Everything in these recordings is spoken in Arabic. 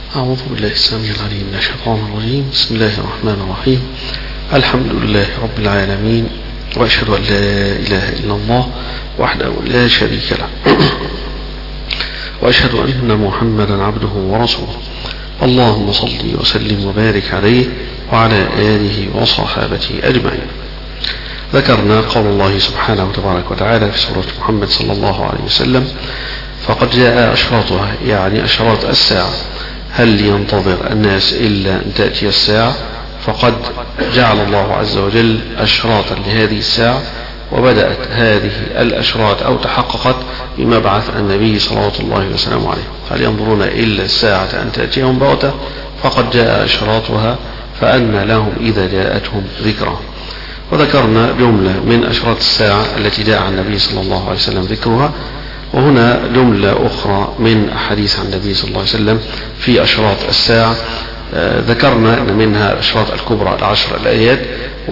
أعوذ بالله السميع العليم من الشيطان الرجيم. بسم الله الرحمن الرحيم. الحمد لله رب العالمين، وأشهد أن لا إله إلا الله وحده لا شريك له، وأشهد أن محمدا عبده ورسوله. اللهم صل وسلم وبارك عليه وعلى آله وصحابته أجمعين. ذكرنا قول الله سبحانه وتبارك وتعالى في سورة محمد صلى الله عليه وسلم: فقد جاء أشراطها، يعني أشراط الساعة. هل ينتظر الناس إلا أن تأتي الساعة؟ فقد جعل الله عز وجل أشراطا لهذه الساعة، وبدأت هذه الأشراط أو تحققت بمبعث النبي صلوات الله وسلامه عليه. هل ينظرون إلا الساعة أن تأتيهم بغتة؟ فقد جاء أشراطها، فأنى لهم إذا جاءتهم ذكرى. وذكرنا جملة من أشراط الساعة التي جاء عن النبي صلى الله عليه وسلم ذكرها، وهنا جملة أخرى من أحاديث عن النبي صلى الله عليه وسلم في أشراط الساعة. ذكرنا أن منها الأشراط الكبرى 10 الآيات،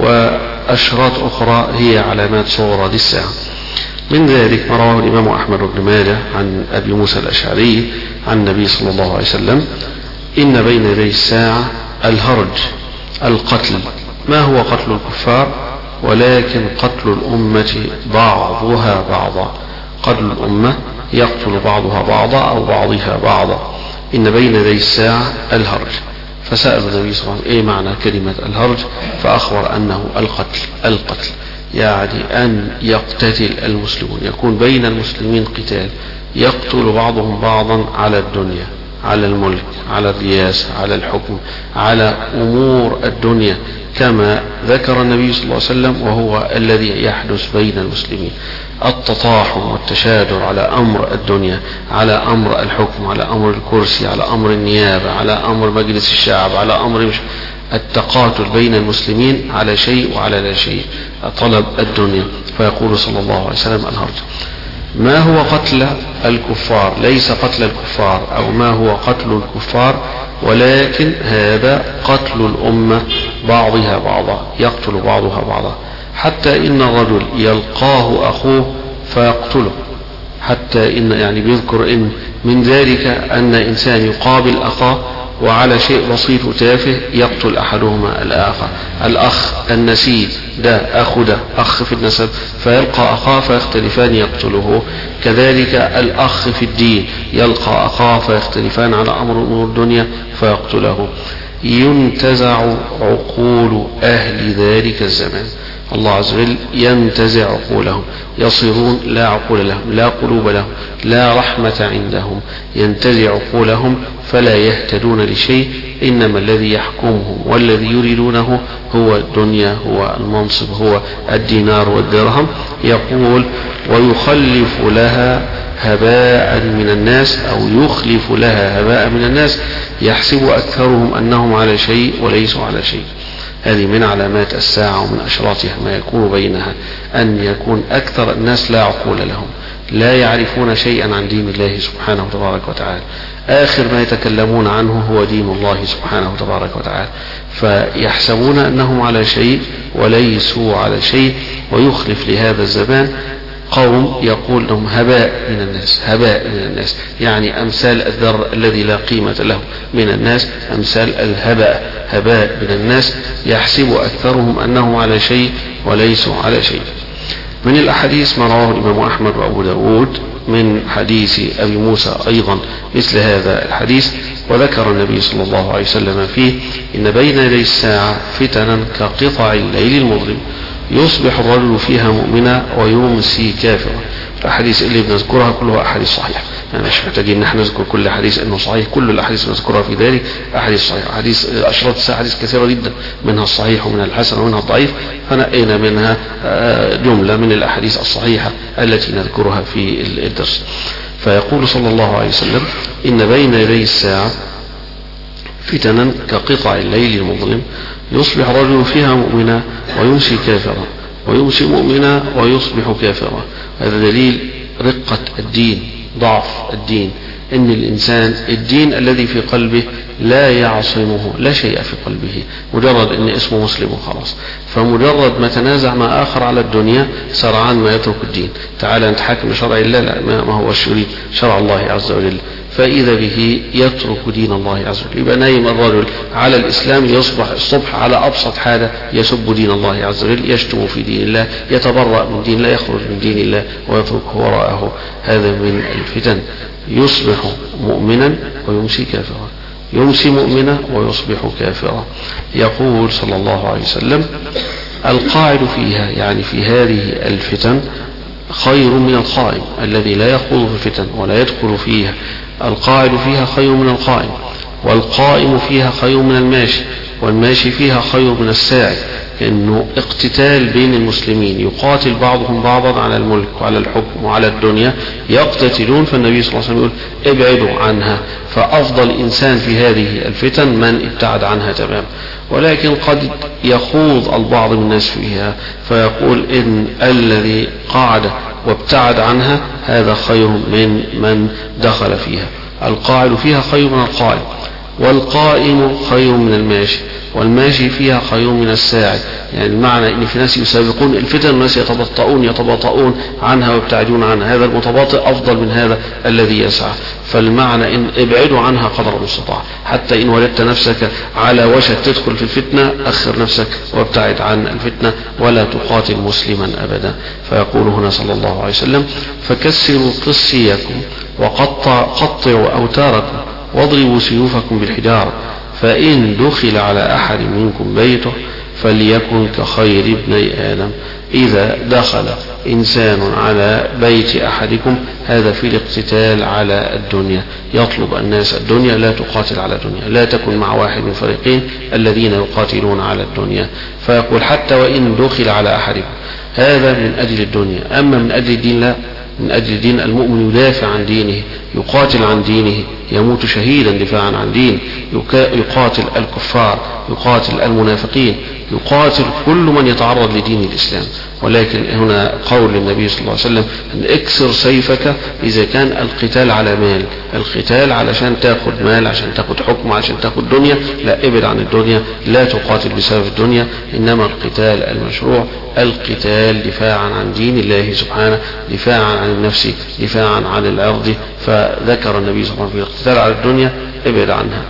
وأشراط أخرى هي علامات صغرى للساعة. من ذلك ما رواه الإمام أحمد بن ماجه عن أبي موسى الأشعري عن النبي صلى الله عليه وسلم: إن بين يدي الساعة الهرج، القتل. ما هو قتل الكفار؟ ولكن قتل الأمة بعضها بعضا. قتل الأمة يقتل بعضها بعضا أو بعضها بعضا. إن بين يدي الساعة الهرج. فسأل النبي صلى الله عليه وسلم: إيه معنى كلمة الهرج؟ فأخبر أنه القتل يعني أن يقتتل المسلمون، يكون بين المسلمين قتال، يقتل بعضهم بعضا على الدنيا، على الملك، على الرياسة، على الحكم، على أمور الدنيا، كما ذكر النبي صلى الله عليه وسلم، وهو الذي يحدث بين المسلمين: التطاحن والتشادر على أمر الدنيا، على أمر الحكم، على أمر الكرسي، على أمر النيابة، على أمر مجلس الشعب، على أمر التقاتل بين المسلمين على شيء وعلى لا شيء، طلب الدنيا. فيقول صلى الله عليه وسلم: الهرج. ما هو قتل الكفار؟ ليس قتل الكفار أو ما هو قتل الكفار، ولكن هذا قتل الأمة بعضها بعضا، يقتل بعضها بعضا، حتى إن الرجل يلقاه أخوه فيقتله. حتى إن يعني بيذكر إن من ذلك أن إنسان يقابل أخاه وعلى شيء بسيط وتافه يقتل أحدهما الآخر. الأخ النسيب ده أخو ده أخ في النسب، فيلقى أخاه فيختلفان يقتله. كذلك الأخ في الدين يلقى أخاه فيختلفان على أمر الدنيا فيقتله. ينتزع عقول أهل ذلك الزمان. الله عز وجل ينتزع عقولهم، يصيرون لا عقول لهم، لا قلوب لهم، لا رحمة عندهم. ينتزع عقولهم فلا يهتدون لشيء، إنما الذي يحكمهم والذي يريدونه هو الدنيا، هو المنصب، هو الدينار والدرهم. يقول: ويخلف لها هباء من الناس، أو يخلف لها هباء من الناس، يحسب أكثرهم أنهم على شيء وليسوا على شيء. هذه من علامات الساعة ومن أشراطها ما يكون بينها أن يكون أكثر الناس لا عقول لهم، لا يعرفون شيئا عن دين الله سبحانه وتبارك وتعالى. آخر ما يتكلمون عنه هو دين الله سبحانه وتبارك وتعالى، فيحسبون أنهم على شيء وليسوا على شيء. ويخلف لهذا الزمان قوم يقول لهم هباء من الناس، هباء من الناس، يعني أمثال الذر الذي لا قيمة له من الناس، أمثال الهباء، هباء من الناس، يحسب أكثرهم أنهم على شيء وليسوا على شيء. من الأحاديث ما رواه الإمام أحمد وأبو داود من حديث أبي موسى أيضا مثل هذا الحديث، وذكر النبي صلى الله عليه وسلم فيه: إن بين يدي الساعة فتنا كقطع الليل المظلم، يصبح الرجل فيها مؤمنا ويمسي كافرا. الأحاديث اللي بنذكرها كلها أحاديث صحيحة، يعني مش محتاجين ان احنا نذكر كل حديث انه صحيح، كل الاحاديث نذكرها في ذلك احاديث صحيحه. حديث اشراط الساعه حديث كثيره جدا، منها الصحيح ومنها الحسن ومنها الضعيف، فنقينا منها جمله من الاحاديث الصحيحه التي نذكرها في الدرس. فيقول صلى الله عليه وسلم: ان بين يدي الساعه فتنا كقطع الليل المظلم، يصبح الرجل فيها مؤمنا ويمسي كافرا، ويمسي مؤمنا ويصبح كافرا. هذا دليل رقة الدين، ضعف الدين، ان الانسان الدين الذي في قلبه لا يعصمه، لا شيء في قلبه، مجرد ان اسمه مسلم وخلاص. فمجرد ما تنازع مع اخر على الدنيا سرعان ما يترك الدين. تعالى نتحاكم لشرع الله، لا، ما هو يريد شرع الله عز وجل، فإذا به يترك دين الله عز وجل. يبقى نايم الرجل على الإسلام يصبح الصبح على أبسط حاجة يسب دين الله عز وجل، يشتم في دين الله، يتبرأ من دين الله، يخرج من دين الله ويتركه وراءه. هذا من الفتن. يصبح مؤمنا ويمسي كافرا، يمسي مؤمنا ويصبح كافرا. يقول صلى الله عليه وسلم: القاعد فيها، يعني في هذه الفتن، خير من القائم الذي لا يخوض في الفتن ولا يدخل فيها. القاعد فيها خير من القائم، والقائم فيها خير من الماشي، والماشي فيها خير من الساعي. إنه اقتتال بين المسلمين، يقاتل بعضهم بعضا على الملك وعلى الحكم وعلى الدنيا، يقتتلون. فالنبي صلى الله عليه وسلم يقول: ابعدوا عنها. فأفضل إنسان في هذه الفتن من ابتعد عنها تماما. ولكن قد يخوض البعض من الناس فيها فيقول إن الذي قعد وابتعد عنها هذا خير من دخل فيها. القاعد فيها خير من القائم، والقائم خير من الماشي، والماشي فيها خير من الساعي. يعني المعنى ان في ناس يسابقون الفتن وناس يتباطؤون عنها ويبتعدون عنها. هذا المتباطئ افضل من هذا الذي يسعى. فالمعنى ان ابعدوا عنها قدر المستطاع، حتى ان وجدت نفسك على وشك تدخل في الفتنة اخر نفسك وابتعد عن الفتنة ولا تقاتل مسلما ابدا. فيقول هنا صلى الله عليه وسلم: فكسروا قسيكم وقطعوا اوتاركم واضربوا سيوفكم بالحجارة، فإن دخل على أحد منكم بيته فليكن كخير ابني آدم. إذا دخل إنسان على بيت أحدكم، هذا في الاقتتال على الدنيا، يطلب الناس الدنيا، لا تقاتل على الدنيا، لا تكن مع واحد من فريقين الذين يقاتلون على الدنيا. فيقول: حتى وإن دخل على أحدكم، هذا من أجل الدنيا. أما من أجل الدين لا، من أجل الدين المؤمن يدافع عن دينه، يقاتل عن دينه، يموت شهيدا دفاعا عن دين، يقاتل الكفار، يقاتل المنافقين، يقاتل كل من يتعرض لدين الإسلام. ولكن هنا قول النبي صلى الله عليه وسلم: أن اكسر سيفك إذا كان القتال على مال، القتال علشان تأخذ مال، عشان تأخذ حكم، عشان تأخذ دنيا، لا، ابعد عن الدنيا، لا تقاتل بسبب الدنيا. إنما القتال المشروع القتال دفاعا عن دين الله سبحانه، دفاعا عن النفس، دفاعا عن العرض. فذكر النبي صلى الله عليه وسلم في الاقتتال على الدنيا: ابعد عنها.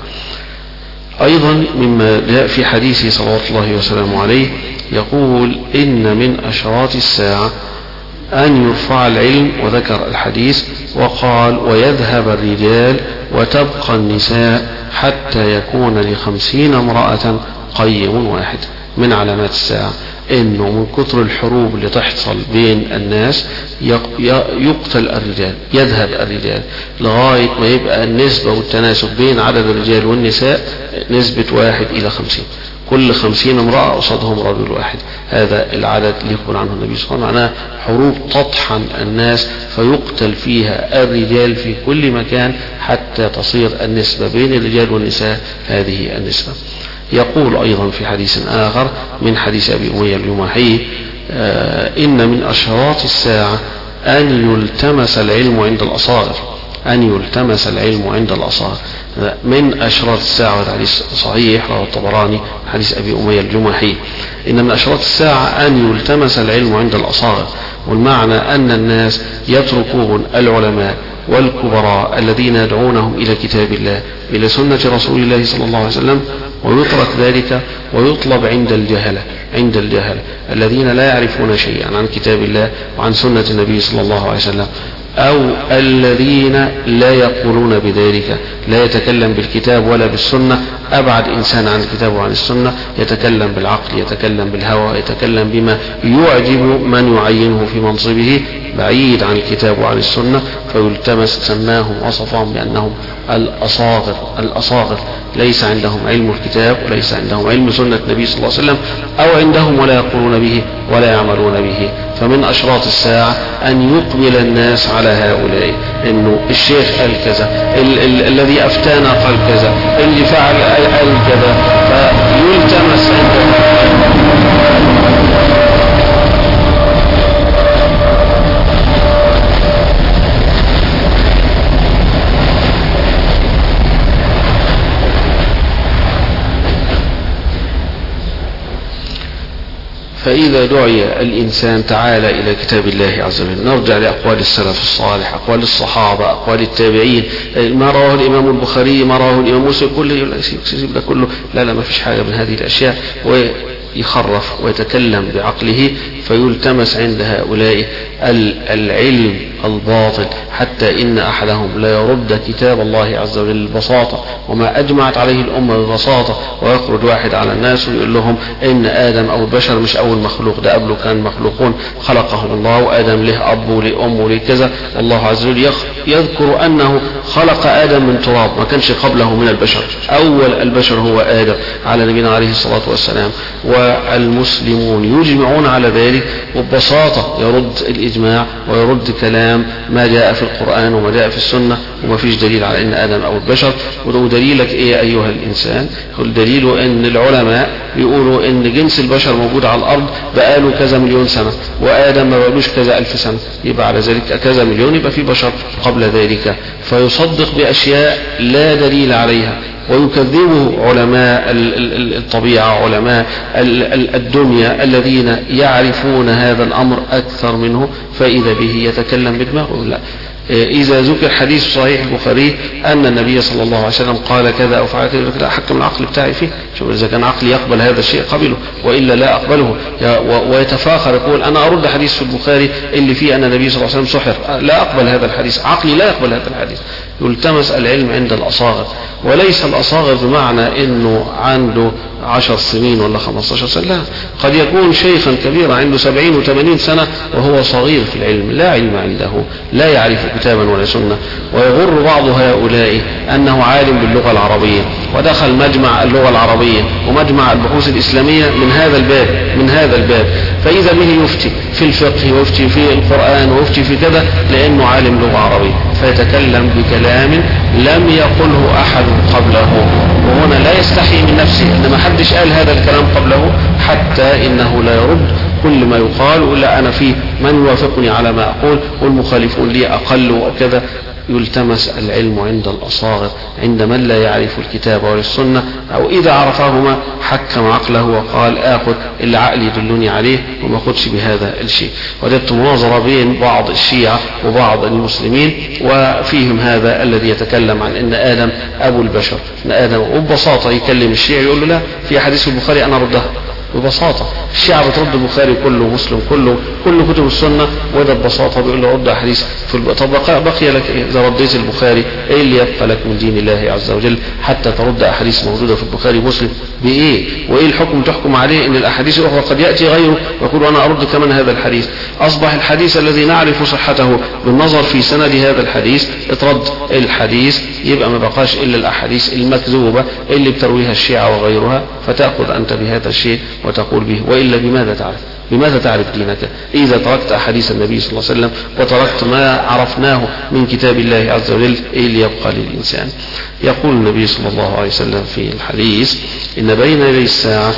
أيضا مما جاء في حديثه صلوات الله وسلامه عليه يقول: إن من أشراط الساعة أن يرفع العلم، وذكر الحديث وقال: ويذهب الرجال وتبقى النساء حتى يكون ل50 امرأة قيم واحد. من علامات الساعة انه من كثر الحروب اللي تحصل بين الناس يقتل الرجال، يذهب الرجال، لغاية ما يبقى النسبة والتناسب بين عدد الرجال والنساء نسبة 1:50، كل 50 امرأة قصادهم رجل واحد. هذا العدد اللي يقول عنه النبي صلى الله عليه وسلم، معناه حروب تطحن الناس فيقتل فيها الرجال في كل مكان حتى تصير النسبة بين الرجال والنساء هذه النسبة. يقول أيضا في حديث آخر من حديث أبي أمية الجماحي: إن من أشراط الساعة أن يلتمس العلم عند الأصاغر، أن يلتمس العلم عند الأصاغر. من أشراط الساعة، والحديث صحيح رواه الطبراني حديث أبي أمية الجماحي: إن من أشراط الساعة أن يلتمس العلم عند الأصاغر. والمعنى أن الناس يتركون العلماء والكبراء الذين يدعونهم إلى كتاب الله، إلى سنة رسول الله صلى الله عليه وسلم، ويترك ذلك ويطلب عند الجهل الذين لا يعرفون شيئا عن كتاب الله وعن سنة النبي صلى الله عليه وسلم، أو الذين لا يقولون بذلك، لا يتكلم بالكتاب ولا بالسنة، أبعد إنسان عن الكتاب وعن السنة، يتكلم بالعقل، يتكلم بالهوى، يتكلم بما يعجب من يعينه في منصبه، بعيد عن الكتاب وعن السنة. فيلتمس، سماهم وصفهم بأنهم الأصاغر، ليس عندهم علم الكتاب وليس عندهم علم سنة النبي صلى الله عليه وسلم، أو عندهم ولا يقولون به ولا يعملون به. فمن أشراط الساعة أن يقبل الناس على هؤلاء، إنه الشيخ قال كذا، الذي أفتانا قال كذا، اللي فعل قال كذا، فيلتمس عندهم. إذا دعي الإنسان تعالى إلى كتاب الله عز وجل، نرجع لأقوال السلف الصالح، أقوال الصحابة، أقوال التابعين، ما رواه الإمام البخاري، ما رواه الإمام مسلم، كله يسيب ده كله، لا ما فيش حاجة من هذه الأشياء، ويخرف ويتكلم بعقله، فيلتمس عند هؤلاء العلم الباطل، حتى إن أحدهم لا يرد كتاب الله عز وجل ببساطة وما أجمعت عليه الأمة ببساطة، ويخرج واحد على الناس ويقول لهم إن آدم أو البشر مش أول مخلوق، ده قبله كان مخلوقون خلقهم الله، وآدم له أب وله أم وله كذا، والله عز وجل يذكر أنه خلق آدم من تراب، ما كانش قبله من البشر، أول البشر هو آدم على نبينا عليه الصلاة والسلام. والمسلمون يجمعون على ذلك، وببساطة يرد الإجماع ويرد كلام ما جاء في القرآن وما جاء في السنة، وما فيش دليل على إن آدم أو البشر. ودليلك إيه أيها الإنسان؟ دليله إن العلماء بيقولوا إن جنس البشر موجود على الأرض بقاله كذا مليون سنة، وآدم ما بقالوش كذا ألف سنة، يبقى على ذلك كذا مليون، يبقى في بشر قبل ذلك، فيصدق بأشياء لا دليل عليها، ويكذبه علماء الطبيعة، علماء الدنيا الذين يعرفون هذا الأمر أكثر منه، فإذا به يتكلم بدماغه. لا، إذا ذكر حديث صحيح البخاري أن النبي صلى الله عليه وسلم قال كذا أو فعل كذا، حكم العقل بتاعي فيه، شوف إذا كان عقلي يقبل هذا الشيء قبله، وإلا لا أقبله، ويتفاخر يقول أنا أرد حديث في البخاري اللي فيه أن النبي صلى الله عليه وسلم سحر، لا أقبل هذا الحديث، عقلي لا يقبل هذا الحديث. يلتمس العلم عند الأصاغر، وليس الأصاغر بمعنى أنه عنده 10 سنين ولا 15 سنة، لا، قد يكون شيخا كبيرا عنده 70 و80 سنة وهو صغير في العلم، لا علم عنده، لا يعرف كتابا ولا سنة، ويغر بعض هؤلاء أنه عالم باللغة العربية، ودخل مجمع اللغة العربية ومجمع البحوث الإسلامية من هذا الباب، فإذا به يفتي في الفقه ويفتي في القرآن ويفتي في كذا، لأنه عالم لغة عربية، فيتكلم بكلام لم يقله أحد قبله، وهنا لا يستحي من نفسه إن ما حدش قال هذا الكلام قبله، حتى إنه لا يرد كل ما يقال، ولا أنا في من يوافقني على ما أقول والمخالفون لي أقل وكذا. يلتمس العلم عند الأصاغر، عند من لا يعرف الكتاب ولا السنة، أو إذا عرفهما حكم عقله وقال آخذ اللي عقلي يدلني عليه وما أخذش بهذا الشيء. وجدت مناظرة بين بعض الشيعة وبعض المسلمين، وفيهم هذا الذي يتكلم عن أن آدم أبو البشر، أن آدم، وببساطة يكلم الشيعي يقول له لا، في حديث البخاري أنا ردها ببساطة. الشيعة بترد البخاري كله، مسلم كله، كل كتب السنة، وده ببساطة بيقول له رد أحاديث طب بقي لك إيه؟ إذا رديت البخاري إيه اللي يبقى لك من دين الله عز وجل حتى ترد أحاديث موجودة في البخاري مسلم بإيه؟ وإيه الحكم تحكم عليه؟ إن الأحاديث الأخرى قد يأتي غيره ويقول أنا أرد كمان هذا الحديث، أصبح الحديث الذي نعرف صحته بالنظر في سند هذا الحديث اترد الحديث، يبقى ما بقاش إلا الأحاديث المكذوبة اللي بترويها الشيعة وغيرها، فتأخذ أنت بهذا الشيء وتقول به، وإلا بماذا تعرف دينك إذا تركت أحاديث النبي صلى الله عليه وسلم وتركت ما عرفناه من كتاب الله عز وجل؟ إيه اللي يبقى للإنسان؟ يقول النبي صلى الله عليه وسلم في الحديث إن بين يدي الساعة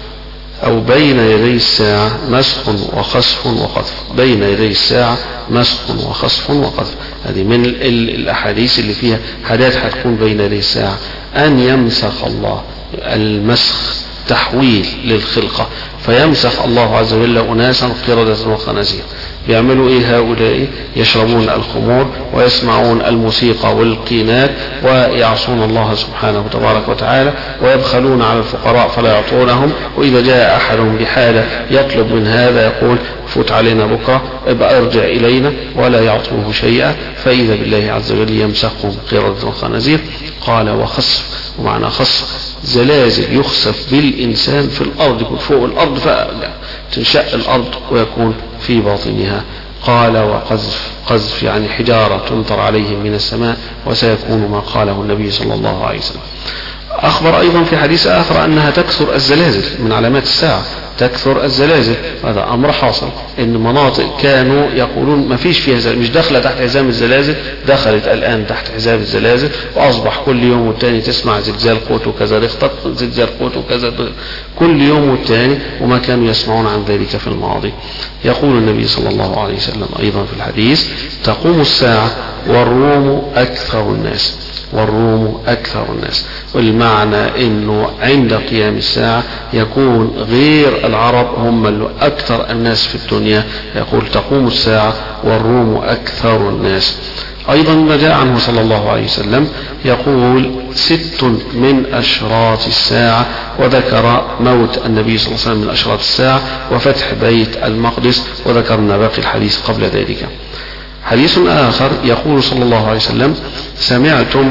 أو بين يدي الساعة مسخ وخسف وقذف، بين يدي الساعة مسخ وخسف وقذف. هذه من الأحاديث اللي فيها حاجات هتكون بين يدي الساعة، أن يمسخ الله، المسخ تحويل للخلقة، فيمسخ الله عز وجل أناسا قردة وخنازير. بيعملوا إيه هؤلاء؟ يشربون الخمور ويسمعون الموسيقى والقينات ويعصون الله سبحانه تبارك وتعالى، ويبخلون على الفقراء فلا يعطونهم، وإذا جاء أحدهم بحالة يطلب من هذا يقول فوت علينا بكرة، ابقى ارجع إلينا، ولا يعطوه شيئا، فإذا بالله عز وجل يمسخهم قردة وخنازير. قال وخسف، ومعنى خسف زلازل يخسف بالإنسان في الأرض، يكون فوق الأرض فتنشأ الأرض ويكون في باطنها. قال وقذف، قذف يعني حجارة تمطر عليهم من السماء، وسيكون ما قاله النبي صلى الله عليه وسلم. أخبر أيضا في حديث آخر أنها تكثر الزلازل، من علامات الساعة تكثر الزلازل، هذا أمر حاصل، إن مناطق كانوا يقولون ما فيش فيها زلازل، مش داخلة تحت حزام الزلازل، دخلت الآن تحت حزام الزلازل، وأصبح كل يوم والتاني تسمع زلزال قوته كذا ريختر، زلزال قوته كذا، كل يوم والتاني، وما كانوا يسمعون عن ذلك في الماضي. يقول النبي صلى الله عليه وسلم أيضا في الحديث تقوم الساعة والروم أكثر الناس. والروم أكثر الناس. والمعنى أنه عند قيام الساعة يكون غير العرب هم أكثر الناس في الدنيا، يقول تقوم الساعة والروم أكثر الناس. أيضا ما جاء عنه صلى الله عليه وسلم يقول 6 من أشراط الساعة، وذكر موت النبي صلى الله عليه وسلم من أشراط الساعة وفتح بيت المقدس، وذكرنا باقي الحديث قبل ذلك. حديث آخر يقول صلى الله عليه وسلم سمعتم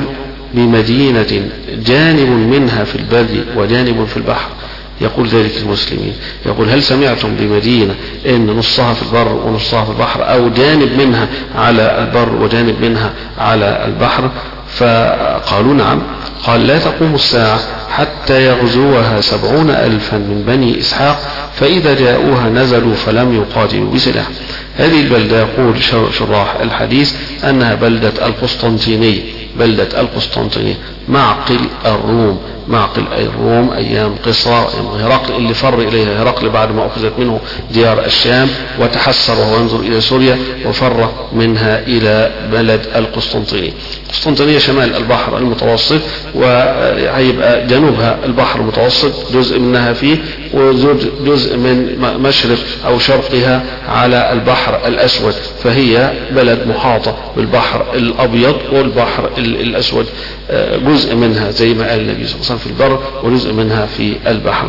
بمدينة جانب منها في البر وجانب في البحر، يقول ذلك المسلمين، يقول هل سمعتم بمدينة ان نصها في البر ونصها في البحر، او جانب منها على البر وجانب منها على البحر؟ فقالوا نعم. قال لا تقوم الساعة حتى يغزوها 70,000 من بني إسحاق، فإذا جاءوها نزلوا فلم يقاتلوا بسلاح. هذه البلدة يقول شراح الحديث أنها بلدة القسطنطينية، بلدة القسطنطينية معقل الروم، معقل الروم أيام قصر أيام هرقل اللي فر إليها هرقل بعد ما أخذت منه ديار الشام وتحسر وهو ينظر إلى سوريا، وفر منها إلى بلد القسطنطينية. القسطنطينية شمال البحر المتوسط، وهيبقى جنوبها البحر المتوسط جزء منها فيه، وجزء من مشرق أو شرقها على البحر الأسود، فهي بلد محاطة بالبحر الأبيض والبحر الأسود، جزء منها زي ما قال النبي صلى الله عليه وسلم في البر وجزء منها في البحر.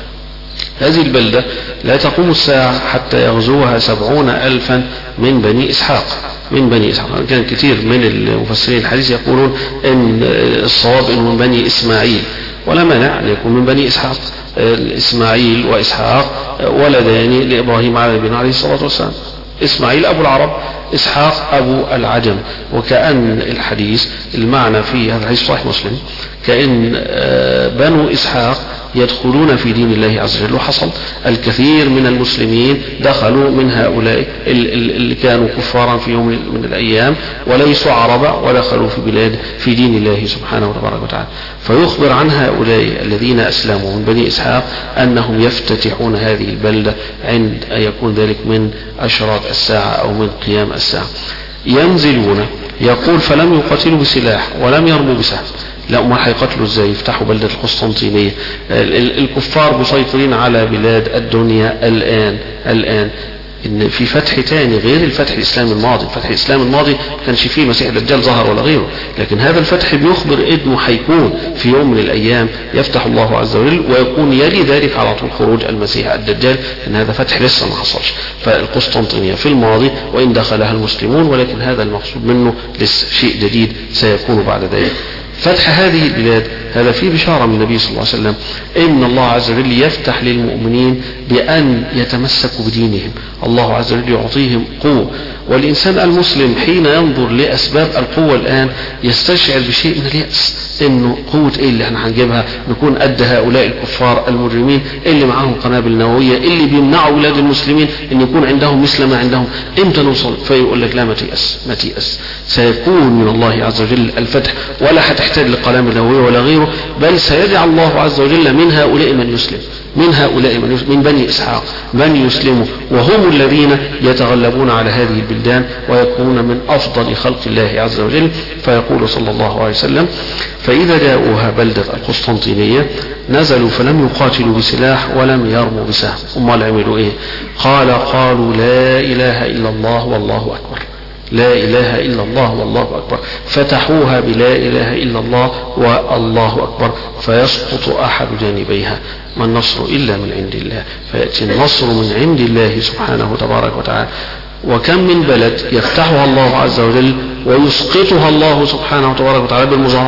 هذه البلدة لا تقوم الساعة حتى يغزوها 70,000 من بني إسحاق، من بني إسحاق. كان كثير من المفسرين الحديث يقولون ان الصواب انه من بني إسماعيل، ولا مانع ان يكون من بني إسحاق. إسماعيل وإسحاق ولدان لإبراهيم عليه الصلاة والسلام، إسماعيل أبو العرب، إسحاق أبو العجم. وكأن الحديث المعنى في هذا الحديث صحيح مسلم كأن بنو إسحاق يدخلون في دين الله عز وجل، وحصل الكثير من المسلمين دخلوا من هؤلاء اللي كانوا كفارا في يوم من الأيام وليسوا عربا، ودخلوا في بلاد في دين الله سبحانه وتعالى. فيخبر عن هؤلاء الذين أسلموا من بني إسحاق أنهم يفتتحون هذه البلدة عند أن يكون ذلك من أشراط الساعة أو من قيام الساعة. ينزلون، يقول فلم يقاتلوا بسلاح ولم يرموا بسهم. لا، ما هيقتلوا ازاي؟ يفتحوا بلدة القسطنطينية. الكفار مسيطرين على بلاد الدنيا الآن ان في فتح تاني غير الفتح الاسلامي الماضي. الفتح الاسلامي الماضي ما كانش فيه مسيح الدجال ظهر ولا غيره، لكن هذا الفتح بيخبر انه هيكون في يوم من الايام يفتح الله عز وجل، ويكون يلي ذلك على طول خروج المسيح الدجال، ان هذا فتح لسه ما حصلش. فالقسطنطينية في الماضي وان دخلها المسلمون، ولكن هذا المقصود منه لسه شيء جديد سيكون بعد ذلك. فتح هذه البلاد هذا فيه بشارة من النبي صلى الله عليه وسلم إن الله عز وجل يفتح للمؤمنين بأن يتمسكوا بدينهم، الله عز وجل يعطيهم قوة. والإنسان المسلم حين ينظر لأسباب القوة الآن يستشعر بشيء من اليأس، إنه قوة إيه اللي احنا هنجيبها نكون قد هؤلاء الكفار المجرمين اللي معهم قنابل نووية، اللي بيمنعوا أولاد المسلمين إن يكون عندهم مثل ما عندهم، إمتى نوصل؟ فيقول لك لا، ما تيأس، سيكون من الله عز وجل الفتح، ولا هتحتاج لقنابل نووية ولا غيره، بل سيجعل الله عز وجل من هؤلاء من يسلم، من بني إسحاق من يسلموا، وهم الذين يتغلبون على هذه البلدان ويكونون من أفضل خلق الله عز وجل. فيقول صلى الله عليه وسلم فإذا جاءوها بلدة القسطنطينية نزلوا فلم يقاتلوا بسلاح ولم يرموا بسهم. أمال عملوا إيه؟ قالوا لا إله إلا الله والله أكبر، لا إله إلا الله والله أكبر. فتحوها بلا إله إلا الله والله أكبر، فيسقط أحد جانبيها. ما النصر إلا من عند الله، فيأتي النصر من عند الله سبحانه تبارك وتعالى. وكم من بلد يفتحها الله عز وجل ويسقطها الله سبحانه تبارك وتعالى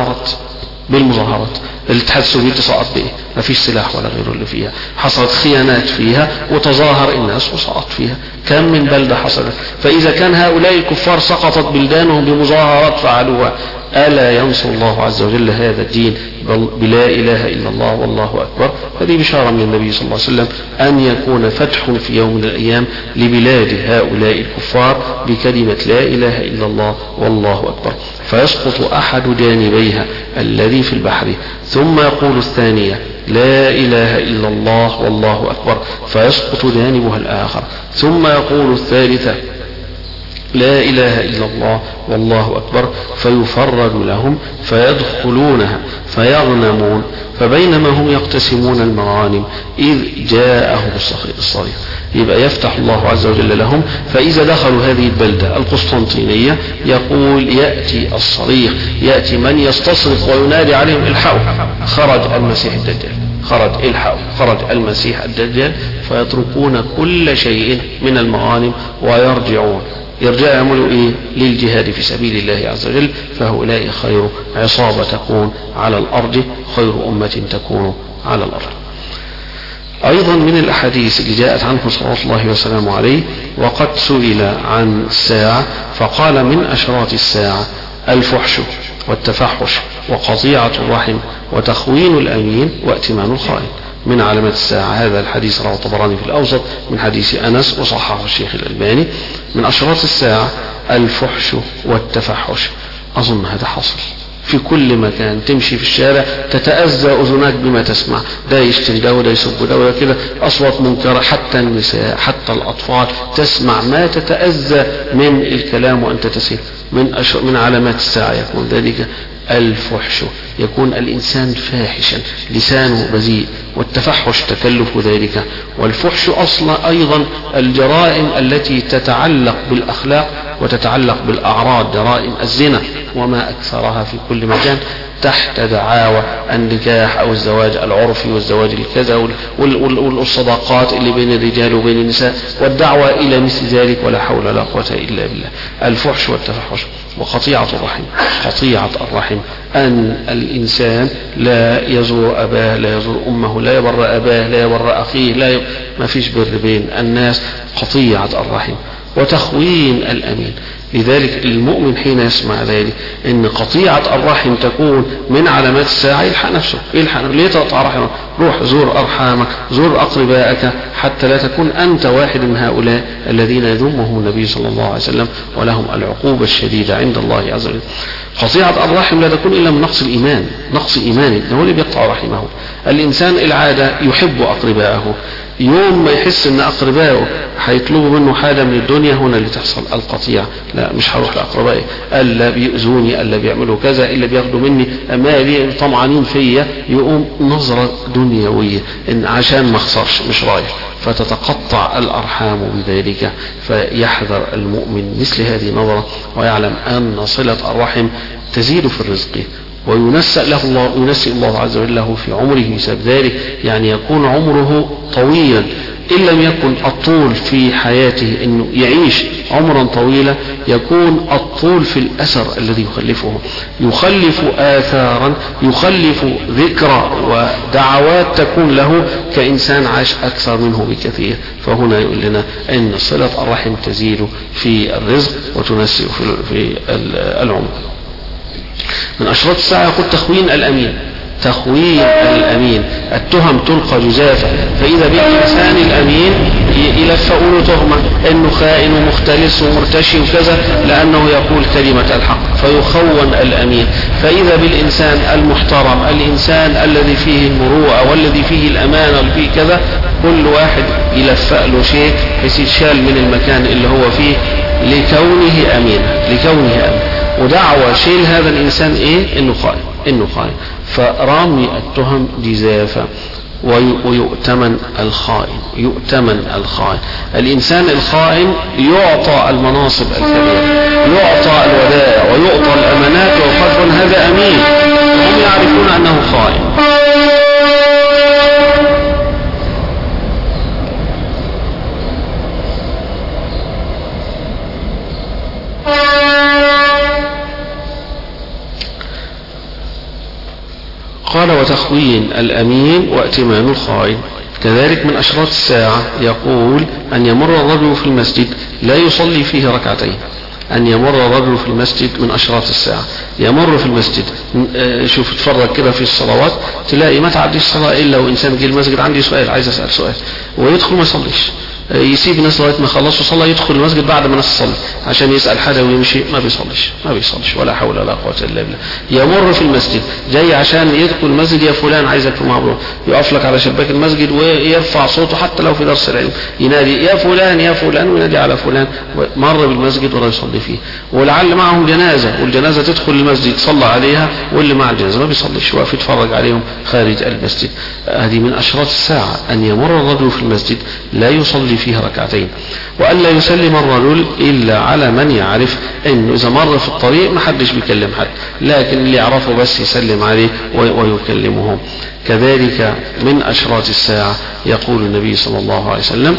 بالمظاهرات. الاتحاد السوفيتي سقط بإيه؟ ما فيش سلاح ولا غيره اللي فيها، حصلت خيانات فيها وتظاهر الناس وسقط فيها. كم من بلدة حصلت. فإذا كان هؤلاء الكفار سقطت بلدانهم بمظاهرات فعلوها، ألا ينصر الله عز وجل هذا الدين بلا إله إلا الله والله أكبر؟ هذه بشارة من النبي صلى الله عليه وسلم أن يكون فتح في يوم من الأيام لبلاد هؤلاء الكفار بكلمة لا إله إلا الله والله أكبر، فيسقط أحد جانبيها الذي في البحر، ثم يقول الثانية لا إله إلا الله والله أكبر، فيسقط جانبها الآخر، ثم يقول الثالثة لا إله إلا الله والله أكبر، فيفرج لهم فيدخلونها فيغنمون، فبينما هم يقتسمون المغانم إذ جاءهم الصريخ. يبقى يفتح الله عز وجل لهم، فإذا دخلوا هذه البلدة القسطنطينية يقول يأتي الصريخ، يأتي من يستصرخ وينادي عليهم الحقوا، خرج المسيح الدجال، خرج المسيح الدجال، فيتركون كل شيء من المغانم ويرجعون. يعملوا ايه؟ للجهاد في سبيل الله عز وجل، فهؤلاء خير عصابة تكون على الأرض، خير أمة تكون على الأرض. أيضا من الأحاديث اللي جاءت عنه صلى الله وسلامه عليه، وقد سئل عن الساعة فقال من أشراط الساعة الفحش والتفحش وقطيعة الرحم وتخوين الأمين وائتمان الخائن. من علامات الساعة هذا الحديث رواه الطبراني في الأوسط من حديث أنس وصححه الشيخ الألباني. من أشراط الساعة الفحش والتفحش. أظن هذا حصل في كل مكان، تمشي في الشارع تتأذى أذنك بما تسمع، ده يشتم ده وده يسب ده وده كده، أصوات منكرة، حتى النساء حتى الأطفال تسمع ما تتأذى من الكلام وأنت تسير. من علامات الساعة يكون ذلك الفحش، يكون الإنسان فاحشا لسانه بذيء، والتفحش تكلف ذلك. والفحش أصلا أيضا الجرائم التي تتعلق بالأخلاق وتتعلق بالأعراض، جرائم الزنا وما أكثرها في كل مكان تحت دعاوى النكاح أو الزواج العرفي والزواج الكذا والصداقات اللي بين الرجال وبين النساء والدعوة إلى مثل ذلك، ولا حول ولا قوة إلا بالله. الفحش والتفحش وقطيعة الرحم. قطيعة الرحم أن الإنسان لا يزور أباه، لا يزور أمه، لا يبر أباه، لا يبر أخيه، ما فيش بر بين الناس. قطيعة الرحم وتخوين الأمين. لذلك المؤمن حين يسمع ذلك ان قطيعة الرحم تكون من علامات الساعة يلحق نفسه. ليه تقطع رحمك؟ روح زور أرحامك، زور أقربائك، حتى لا تكون أنت واحد من هؤلاء الذين يذمهم النبي صلى الله عليه وسلم ولهم العقوبة الشديدة عند الله عز وجل. قطيعة الرحم لا تكون إلا من نقص الإيمان، نقص إيمانه، هو اللي بيقطع رحمه. الإنسان العادة يحب أقربائه، يوم ما يحس ان اقربائه هيطلبوا منه حاجة من الدنيا هنا اللي تحصل القطيعة، لا مش هروح لاقربائي، الا بيؤذوني، الا بيعملوا كذا، الا بياخدوا مني امالي، طمعانين فيا، يقوم نظرة دنيوية ان عشان ما اخسرش مش رايح، فتتقطع الارحام بذلك. فيحذر المؤمن مثل هذه النظرة، ويعلم ان صلة الرحم تزيد في الرزق، وينسأ الله عز وجل له في عمره بسبب ذلك، يعني يكون عمره طويلا. إن لم يكن الطول في حياته أنه يعيش عمرا طويلا، يكون الطول في الأثر الذي يخلف آثارا، يخلف ذكرى ودعوات تكون له كإنسان عاش أكثر منه بكثير. فهنا يقول لنا أن صلة الرحم تزيد في الرزق وتنسئ في العمر. من أشراط الساعة يقول تخوين الأمين. تخوين الأمين، التهم تلقى جزافة، فإذا بالإنسان الأمين يلفقوا له تهمة أنه خائن ومختلس ومرتشي وكذا، لأنه يقول كلمة الحق، فيخون الأمين. فإذا بالإنسان المحترم، الإنسان الذي فيه المروءة والذي فيه الأمانة والذي فيه كذا، كل واحد يلفق له شيء بحيث يتشال من المكان اللي هو فيه لكونه أمين. ودعوة شيل هذا الإنسان إيه؟ إنه خائن. فرامي التهم جزافة. ويؤتمن الخائن. الإنسان الخائن يعطى المناصب الكبيرة، يعطى الودائع ويعطى الأمانات ويقال هذا أمين، وهم يعرفون أنه خائن. قال وتخوين الأمين وائتمان الخائن. كذلك من أشراط الساعة يقول أن يمر الرجل في المسجد لا يصلي فيه ركعتين. أن يمر الرجل في المسجد من أشراط الساعة. يمر في المسجد، شوف اتفرج كده في الصلوات تلاقي ما تعديش صلاة إلا وإنسان جه المسجد عندي سؤال، عايز أسأل سؤال، ويدخل ما يصليش. يسيب الناس لغايه ما يخلصوا صلاه يدخل المسجد بعد ما الناس تصلي عشان يسال حدا ويمشي، ما بيصليش ولا حول ولا قوه الا بالله. يمر في المسجد جاي عشان يدخل المسجد، يا فلان عايزك في معبر، يقف لك على شباك المسجد ويرفع صوته حتى لو في درس العلم، ينادي يا فلان يا فلان وينادي على فلان، مر بالمسجد ولا يصلي فيه. ولعل معهم جنازه والجنازه تدخل المسجد صلى عليها واللي مع الجنازه ما بيصليش، واقف يتفرج عليهم خارج المسجد. هذه من اشراط الساعه ان يمر الرجل في المسجد لا يصلي فيها ركعتين، وألا يسلم الرجل إلا على من يعرف إنه إذا مر في الطريق ما حدش بيكلم حد، لكن اللي يعرفه بس يسلم عليه ويكلمهم. كذلك من أشراط الساعة يقول النبي صلى الله عليه وسلم: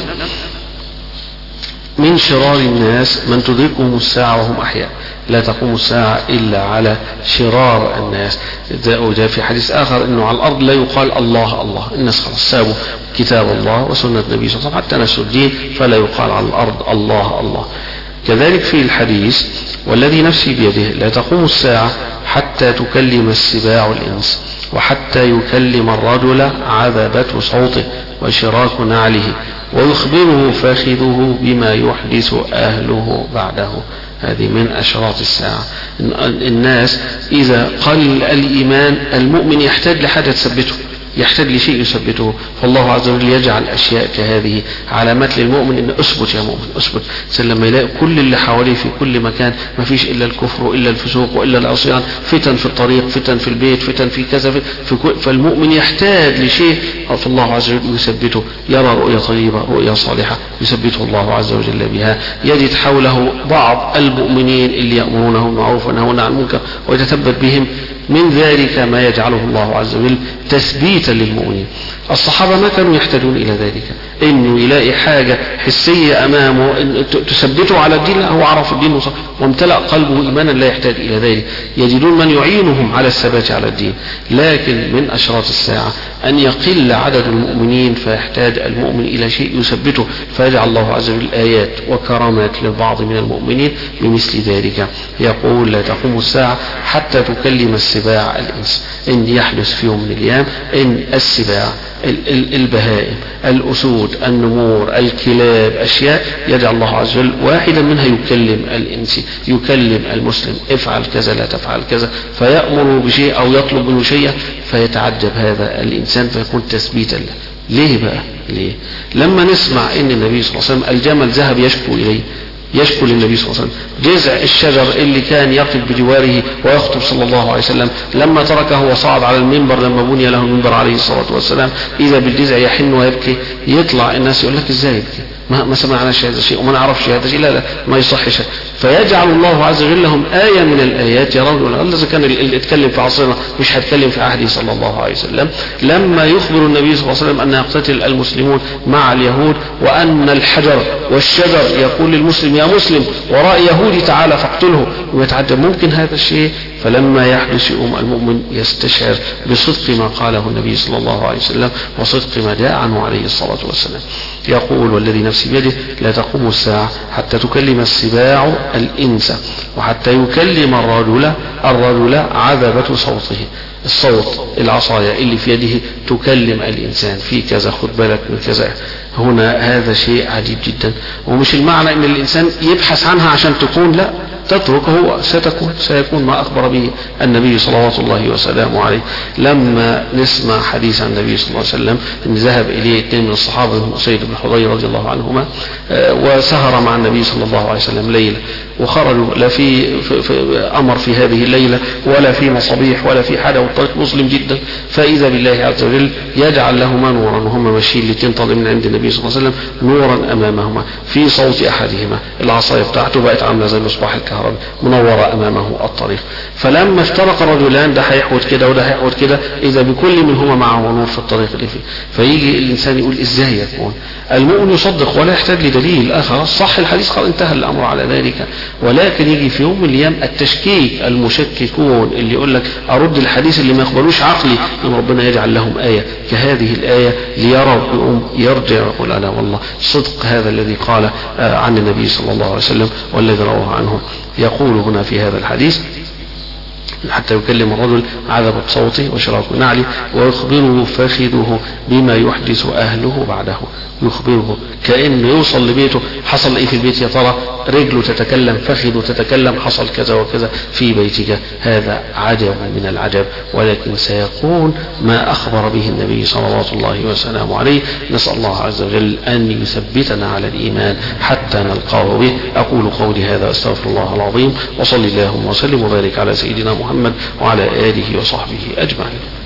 من شرار الناس من تدركهم الساعة وهم أحياء، لا تقوم الساعة إلا على شرار الناس. وده في حديث آخر إنه على الأرض لا يقال الله الله، الناس خلاص سابوا كتاب الله وسنة النبي صلى الله عليه وسلم حتى نسوا الدين، فلا يقال على الأرض الله الله. كذلك في الحديث: والذي نفسي بيده لا تقوم الساعة حتى تكلم السباع الإنس، وحتى يكلم الرجل عذبة صوته وشراك نعله، ويخبره فاخذه بما يحدث أهله بعده. هذه من أشراط الساعة. الناس إذا قل الإيمان، المؤمن يحتاج لحاجة تثبته، يحتاج لشيء يثبته، فالله عز وجل يجعل أشياء كهذه علامات للمؤمن إن أثبت يا مؤمن أثبت. لما يلاقي كل اللي حواليه في كل مكان ما فيش إلا الكفر وإلا الفسوق وإلا العصيان، فتن في الطريق، فتن في البيت، فتن في كذا، فالمؤمن يحتاج لشيء فالله عز وجل يثبته. يرى رؤيا طيبة رؤيا صالحة يثبته الله عز وجل بها. يجد حوله بعض المؤمنين اللي يأمرونه بالمعروف وينهون عن المنكر ويتثبت بهم. من ذلك ما يجعله الله عز وجل تثبيتا للمؤمنين. الصحابة ما كانوا يحتاجون إلى ذلك، إنه يلاقي حاجة حسية أمامه تثبته على الدين، لا هو عرف الدين وامتلأ قلبه إيمانا لا يحتاج إلى ذلك. يجدون من يعينهم على الثبات على الدين. لكن من أشراط الساعة أن يقل عدد المؤمنين فيحتاج المؤمن إلى شيء يثبته، فيجعل الله عز وجل آيات وكرامات للبعض من المؤمنين بمثل ذلك. يقول: لا تقوم الساعة حتى تكلم السباع الإنس. إن يحدث في يوم من الأيام إن السباع البهائم الأسود النمور الكلاب أشياء يجعل الله عز وجل واحدا منها يكلم الإنس، يكلم المسلم: افعل كذا لا تفعل كذا، فيأمر بشيء أو يطلب منه شيء، فيتعجب هذا الإنسان فيكون تثبيتا له. ليه بقى؟ ليه؟ لما نسمع إن النبي صلى الله عليه وسلم الجمل ذهب يشكو إليه، يشكو للنبي صلى الله عليه وسلم جذع الشجر اللي كان يقف بجواره ويخطب صلى الله عليه وسلم، لما تركه وصعد على المنبر لما بني له المنبر عليه الصلاة والسلام إذا بالجذع يحن ويبكي. يطلع الناس يقول لك: ازاي يبكي؟ ما سمعناش هذا الشيء وما نعرفش هذا الشيء، لا ما يصحش. فيجعل الله عز وجل لهم آية من الآيات يرون الله إذا كان اللي اتكلم في عصرنا مش هتكلم في عهده صلى الله عليه وسلم. لما يخبر النبي صلى الله عليه وسلم أن يقتتل المسلمون مع اليهود، وأن الحجر والشجر يقول للمسلم: يا مسلم وراء يهودي تعالى فاقتله، ويتعجب ممكن هذا الشيء. فلما يحدث يوم المؤمن يستشعر بصدق ما قاله النبي صلى الله عليه وسلم وصدق ما جاء عنه عليه الصلاة والسلام. يقول: والذي نفسي بيده لا تقوم الساعة حتى تكلم السباع الإنس، وحتى يكلم الرجل عذبة صوته. الصوت العصاية اللي في يده تكلم الإنسان في كذا، خد بالك من كذا. هنا هذا شيء عجيب جدا، ومش المعنى ان الإنسان يبحث عنها عشان تكون، لا، تتركه سيكون ما أخبر به النبي صلوات الله وسلامه عليه. لما نسمع حديث عن النبي صلى الله عليه وسلم ان ذهب إليه اثنين من الصحابة، سيد بن حضير رضي الله عنهما، وسهر مع النبي صلى الله عليه وسلم ليلة، وخرجوا لا في أمر في هذه الليلة ولا في مصابيح ولا في حدا، والطريق مظلم جدا. فإذا بالله عز وجل يجعل لهما نورا وهم ماشيين الاثنين طالعين من عند النبي صلى الله عليه وسلم، نورا أمامهما في صوت أحدهما، العصاية بتاعته بقت عاملة زي مصباح الكهرباء منورة أمامه الطريق. فلما افترق الرجلان، ده هيحود كده وده هيحود كده، إذا بكل منهما معه نور في الطريق اللي فيه. فيجي الإنسان يقول: إزاي يكون؟ المؤمن يصدق ولا يحتاج لدليل آخر، صح الحديث قال انتهى الأمر على ذلك. ولكن يجي في يوم من الأيام التشكيك، المشككون اللي يقول لك أرد الحديث اللي ما يقبلوش عقلي، إن ربنا يجعل لهم آية كهذه الآية ليروا يرجع يقول: لا والله صدق هذا الذي قال عن النبي صلى الله عليه وسلم والذي رواه عنه. يقول هنا في هذا الحديث: حتى يكلم الرجل عذب بصوته وشراك نعله، ويخبره فخذه بما يحدث أهله بعده، يخبره كأنه يوصل لبيته حصل ايه في البيت، يا ترى رجله تتكلم، فخذه تتكلم، حصل كذا وكذا في بيتك. هذا عجب من العجب، ولكن سيكون ما أخبر به النبي صلوات الله وسلامه عليه. نسأل الله عز وجل أن يثبتنا على الإيمان حتى نلقاه به. أقول قولي هذا أستغفر الله العظيم، وصلي اللهم وسلم وبارك على سيدنا محمد وعلى آله وصحبه أجمعين.